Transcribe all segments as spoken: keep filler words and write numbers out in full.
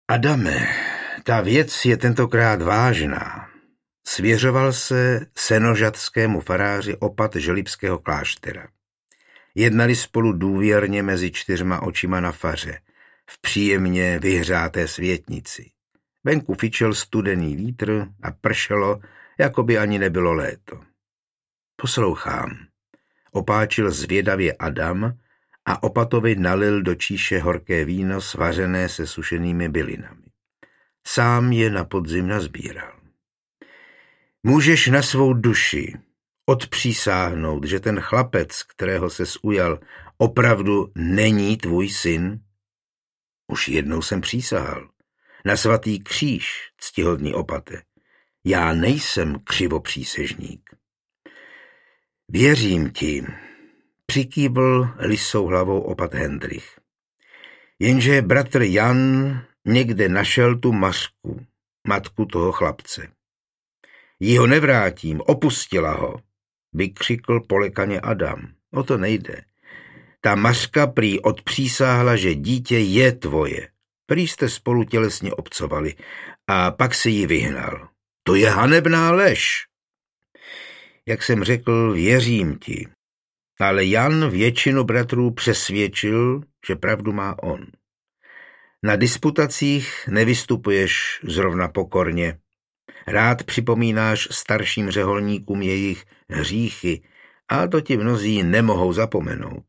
Adame, ta věc je tentokrát vážná. Svěřoval se senožatskému faráři opat želibského kláštera. Jednali spolu důvěrně mezi čtyřma očima na faře, v příjemně vyhřáté světnici. Venku fičel studený vítr a pršelo, jako by ani nebylo léto. Poslouchám, opáčil zvědavě Adam a opatovi nalil do číše horké víno svařené se sušenými bylinami. Sám je na podzim nazbíral. Můžeš na svou duši odpřísáhnout, že ten chlapec, kterého ses ujal, opravdu není tvůj syn? Už jednou jsem přísahal. Na svatý kříž, ctihodný opate. Já nejsem křivopřísežník. Věřím ti, přikývl lisou hlavou opat Hendrich. Jenže bratr Jan někde našel tu Mařku, matku toho chlapce. Jí ho nevrátím, opustila ho, vykřikl polekaně Adam. O to nejde. Ta Mařka prý odpřísáhla, že dítě je tvoje. Prý jste spolu tělesně obcovali a pak se jí vyhnal. To je hanebná lež. Jak jsem řekl, věřím ti. Ale Jan většinu bratrů přesvědčil, že pravdu má on. Na disputacích nevystupuješ zrovna pokorně. Rád připomínáš starším řeholníkům jejich hříchy a to ti mnozí nemohou zapomenout.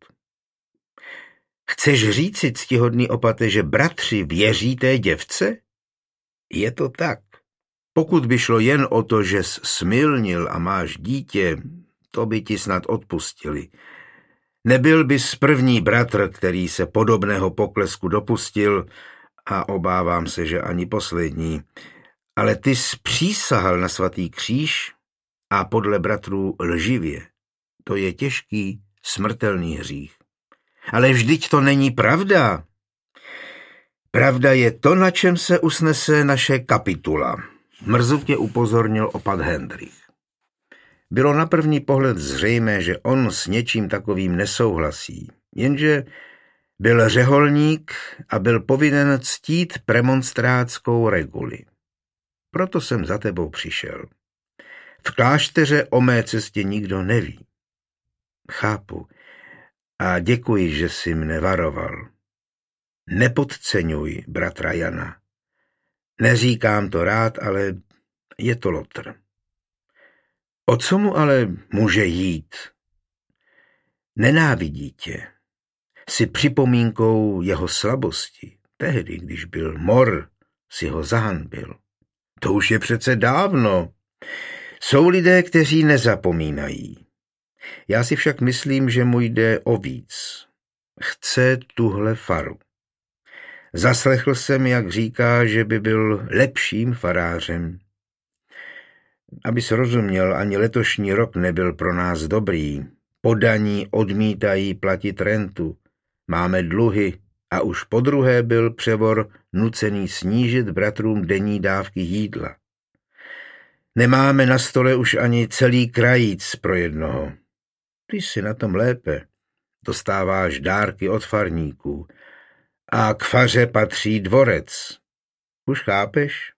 Chceš říci, ctihodný opate, že bratři věří té děvce? Je to tak. Pokud by šlo jen o to, že jsi smilnil a máš dítě, to by ti snad odpustili. Nebyl bys první bratr, který se podobného poklesku dopustil a obávám se, že ani poslední. Ale ty jsi přísahal na svatý kříž a podle bratrů lživě. To je těžký, smrtelný hřích. Ale vždyť to není pravda. Pravda je to, na čem se usnese naše kapitula. Mrzutně upozornil opat Hendrich. Bylo na první pohled zřejmé, že on s něčím takovým nesouhlasí, jenže byl řeholník a byl povinen ctít premonstrátskou reguli. Proto jsem za tebou přišel. V klášteře o mé cestě nikdo neví. Chápu a děkuji, že jsi mne varoval. Nepodceňuj bratra Jana. Neříkám to rád, ale je to lotr. O co mu ale může jít? Nenávidí tě. Jsi připomínkou jeho slabosti. Tehdy, když byl mor, si ho zahanbil. To už je přece dávno. Jsou lidé, kteří nezapomínají. Já si však myslím, že mu jde o víc. Chce tuhle faru. Zaslechl jsem, jak říká, že by byl lepším farářem. Abys rozuměl, ani letošní rok nebyl pro nás dobrý. Podaní odmítají platit rentu. Máme dluhy a už podruhé byl převor nucený snížit bratrům denní dávky jídla. Nemáme na stole už ani celý krajíc pro jednoho. Ty jsi na tom lépe. Dostáváš dárky od farníků. A k faře patří dvorec. Už chápeš?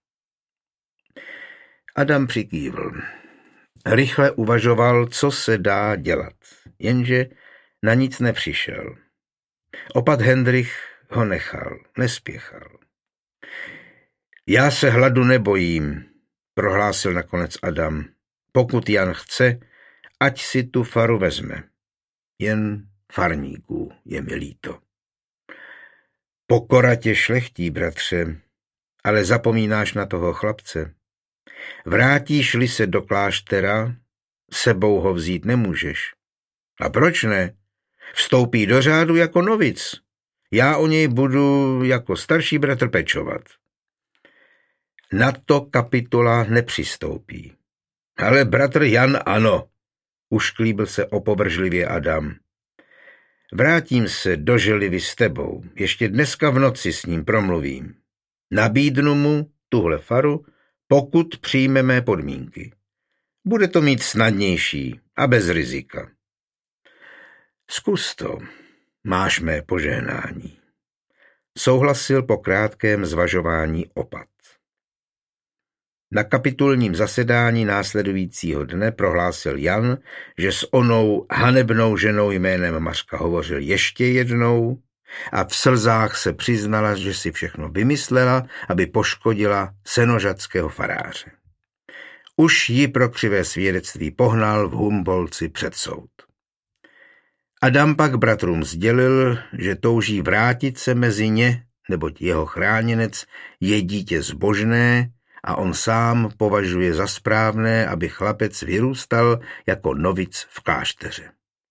Adam přikývl. Rychle uvažoval, co se dá dělat, jenže na nic nepřišel. Opat Hendrich ho nechal, nespěchal. Já se hladu nebojím, prohlásil nakonec Adam. Pokud Jan chce, ať si tu faru vezme. Jen farníků je mi líto. Pokora tě šlechtí, bratře, ale zapomínáš na toho chlapce. Vrátíš-li se do kláštera, sebou ho vzít nemůžeš. A proč ne? Vstoupí do řádu jako novic. Já o něj budu jako starší bratr pečovat. Na to kapitula nepřistoupí. Ale bratr Jan ano, ušklíbil se opovržlivě Adam. Vrátím se do Želivy s tebou, ještě dneska v noci s ním promluvím. Nabídnu mu tuhle faru, pokud přijme mé podmínky. Bude to mít snadnější a bez rizika. Zkus to, máš mé požehnání. souhlasil po krátkém zvažování opat. Na kapitulním zasedání následujícího dne prohlásil Jan, že s onou hanebnou ženou jménem Mařka hovořil ještě jednou a v slzách se přiznala, že si všechno vymyslela, aby poškodila senožadského faráře. Už ji pro křivé svědectví pohnal v Humbolci před soud. Adam pak bratrům sdělil, že touží vrátit se mezi ně, neboť jeho chráněnec je dítě zbožné a on sám považuje za správné, aby chlapec vyrůstal jako novic v klášteře.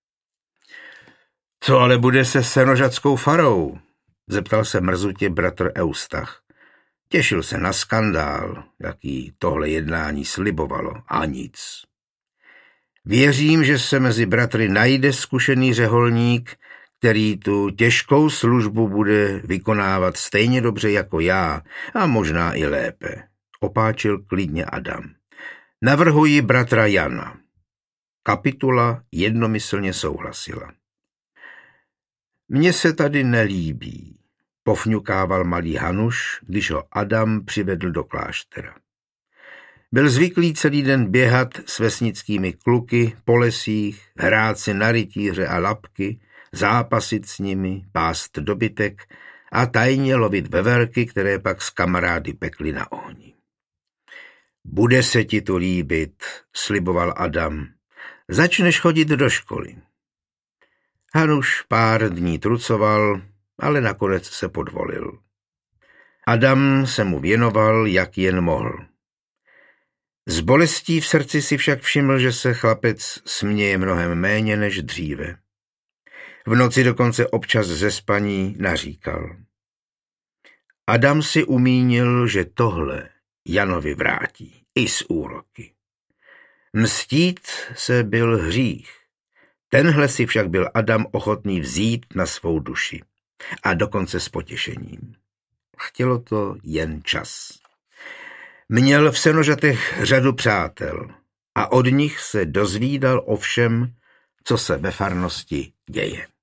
Co ale bude se senožadskou farou? Zeptal se mrzutě bratr Eustach. Těšil se na skandál, jaký tohle jednání slibovalo, a nic. Věřím, že se mezi bratry najde zkušený řeholník, který tu těžkou službu bude vykonávat stejně dobře jako já a možná i lépe. Opáčil klidně Adam. Navrhuji bratra Jana. Kapitula jednomyslně souhlasila. Mně se tady nelíbí, pofňukával malý Hanuš, když ho Adam přivedl do kláštera. Byl zvyklý celý den běhat s vesnickými kluky po lesích, hrát si na rytíře a lapky, zápasit s nimi, pást dobytek a tajně lovit veverky, které pak s kamarády pekli na ohni. Bude se ti to líbit, sliboval Adam. Začneš chodit do školy. Hanuš pár dní trucoval, ale nakonec se podvolil. Adam se mu věnoval, jak jen mohl. S bolestí v srdci si však všiml, že se chlapec směje mnohem méně než dříve. V noci dokonce občas ze spaní naříkal. Adam si umínil, že tohle Janovi vrátí, i z úroky. Mstít se byl hřích. Tenhle si však byl Adam ochotný vzít na svou duši. A dokonce s potěšením. Chtělo to jen čas. Měl v Senožatech řadu přátel a od nich se dozvídal o všem, co se ve farnosti děje.